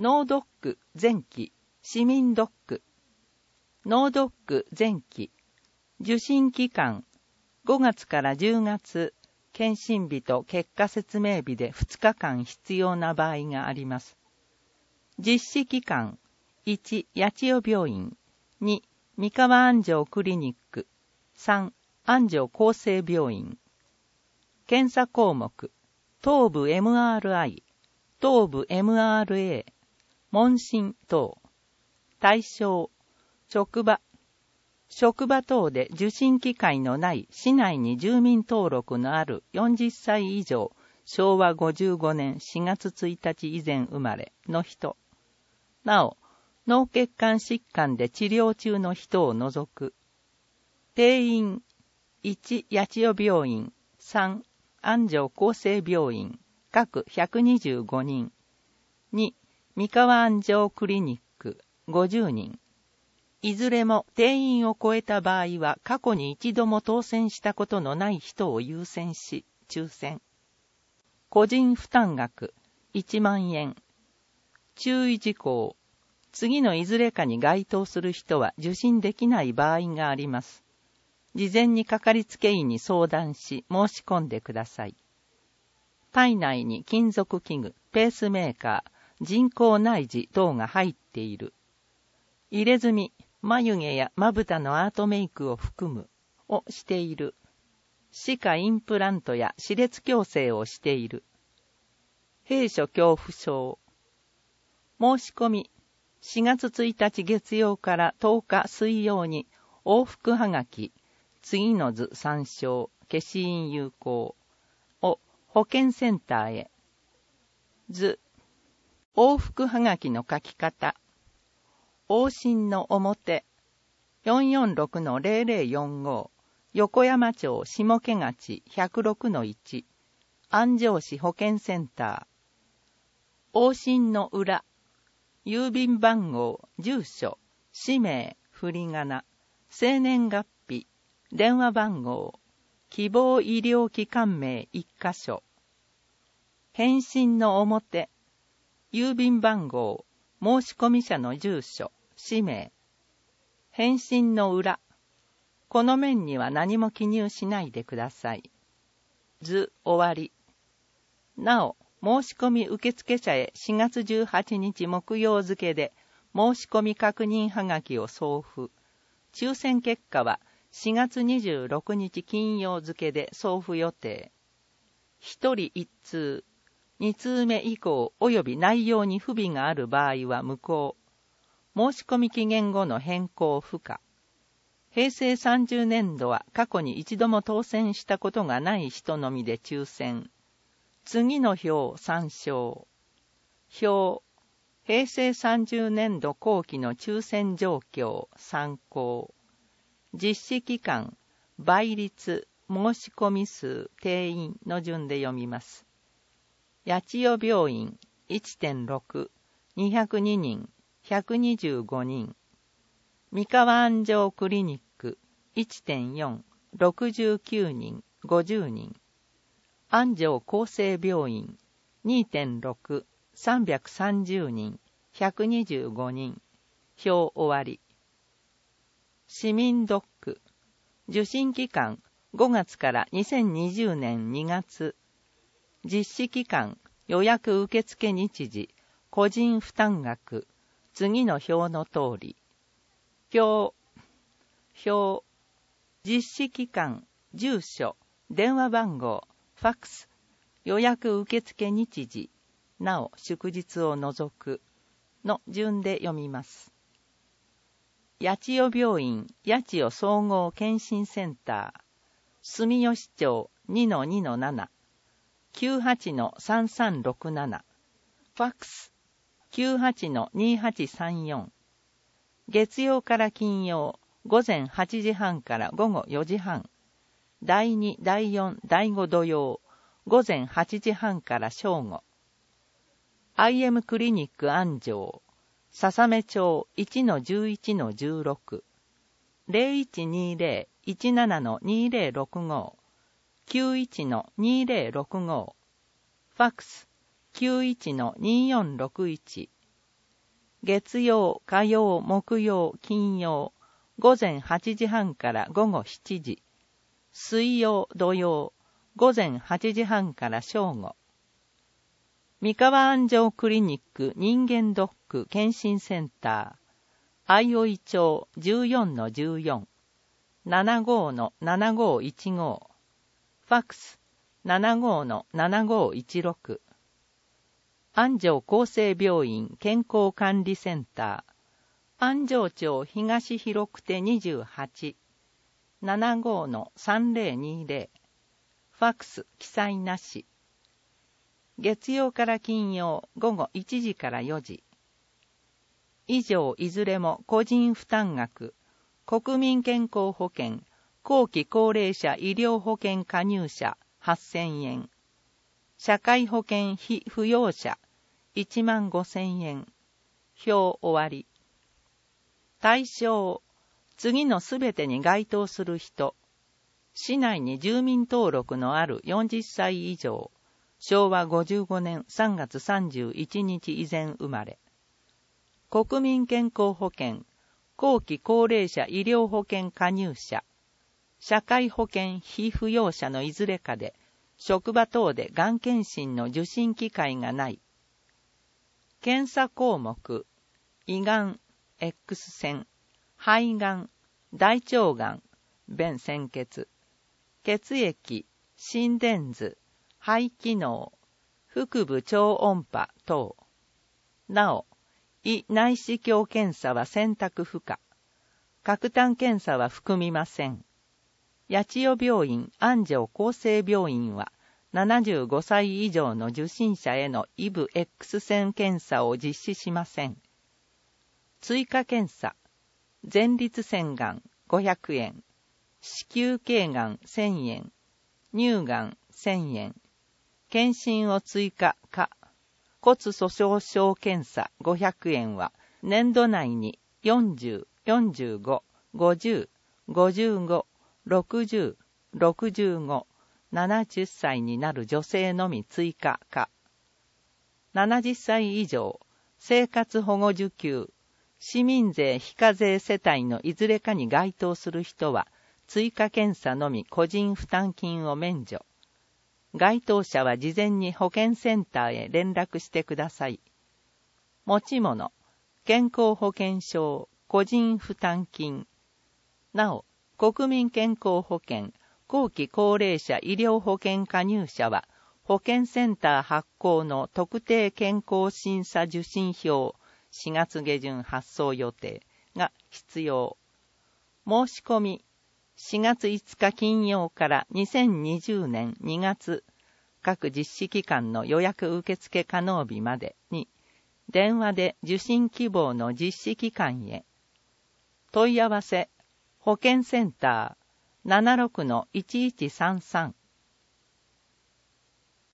脳ドック前期、市民ドック。脳ドック前期、受診期間、5月から10月、検診日と結果説明日で2日間必要な場合があります。実施期間、1、八千代病院、2、三河安城クリニック、3、安城厚生病院。検査項目、頭部 MRI、頭部 MRA、問診等。対象、職場等で受診機会のない市内に住民登録のある40歳以上、昭和55年4月1日以前生まれの人。なお、脳血管疾患で治療中の人を除く。定員、1、八千代病院、3、安城厚生病院、各125人。2、三河安城クリニック、50人。いずれも定員を超えた場合は過去に一度も当選したことのない人を優先し、抽選。個人負担額、1万円。注意事項。次のいずれかに該当する人は受診できない場合があります。事前にかかりつけ医に相談し申し込んでください。体内に金属器具、ペースメーカー、人工内耳等が入っている。入れ墨、眉毛やまぶたのアートメイクを含む、をしている。歯科インプラントや歯列矯正をしている。閉所恐怖症。申し込み、4月1日月曜から10日水曜に往復はがき、次の図参照、消印有効を保健センターへ。図、往復はがきの書き方。往診の表、446-0045、横山町下毛町 106-1、安城市保健センター。往診の裏、郵便番号、住所、氏名、振り仮名、生年月日、電話番号、希望医療機関名1箇所。返信の表、郵便番号、申込者の住所、氏名。返信の裏、この面には何も記入しないでください。図終わり。なお、申し込み受付者へ4月18日木曜付で申し込み確認はがきを送付。抽選結果は4月26日金曜付で送付予定。1人1通、2通目以降及び内容に不備がある場合は無効。申し込み期限後の変更不可。平成30年度は過去に一度も当選したことがない人のみで抽選。次の表参照。表、平成30年度後期の抽選状況参考。実施期間、倍率、申し込み数、定員の順で読みます。八千代病院 1.6、202人、125人。三河安城クリニック 1.4、69人、50人。安城厚生病院 2.6、330人、125人。表終わり。市民ドック。受診期間5月から2020年2月。実施期間、予約受付日時、個人負担額。次の表の通り。表。実施期間、住所、電話番号、ファックス、予約受付日時、なお祝日を除くの順で読みます。八千代病院八千代総合検診センター、住吉町 2-2-7、98-3367、ファックス 98-2834、月曜から金曜、午前8時半から午後4時半、第2、第4、第5土曜、午前8時半から正午。IM クリニック安城、笹目町 1-11-16、0120-17-2065、91-2065、ファックス 91-2461、 月曜、火曜、木曜、金曜、午前8時半から午後7時。水曜、土曜、午前8時半から正午。三河安城クリニック人間ドック検診センター、相生町 14-14、75-7515、ファックス 75-7516、安城厚生病院健康管理センター、安城町東広久手28、75-3020、ファックス記載なし。月曜から金曜午後1時から4時。以上いずれも個人負担額、国民健康保険、後期高齢者医療保険加入者8000円。社会保険非扶養者15000円。表終わり。対象、次のすべてに該当する人。市内に住民登録のある40歳以上。昭和55年3月31日以前生まれ。国民健康保険、後期高齢者医療保険加入者。社会保険非扶養者のいずれかで、職場等でがん検診の受診機会がない。検査項目、胃がん、X 線、肺がん、大腸がん、便潜血、血液、心電図、肺機能、腹部超音波等。なお、胃内視鏡検査は選択不可。核炭検査は含みません。八千代病院安城厚生病院は、75歳以上の受診者への胃部 X 線検査を実施しません。追加検査、前立腺がん500円、子宮頸がん1000円、乳がん1000円、検診を追加か、骨粗鬆症検査500円は、年度内に40、45、50、55、60、65、70歳になる女性のみ追加か。70歳以上、生活保護受給、市民税非課税世帯のいずれかに該当する人は、追加検査のみ個人負担金を免除。該当者は事前に保健センターへ連絡してください。持ち物、健康保険証、個人負担金。なお、国民健康保険、後期高齢者医療保険加入者は、保健センター発行の特定健康審査受診票、4月下旬発送予定が必要。申し込み、4月5日金曜から2020年2月、各実施機関の予約受付可能日までに、電話で受診希望の実施機関へ。問い合わせ、保健センター 76-1133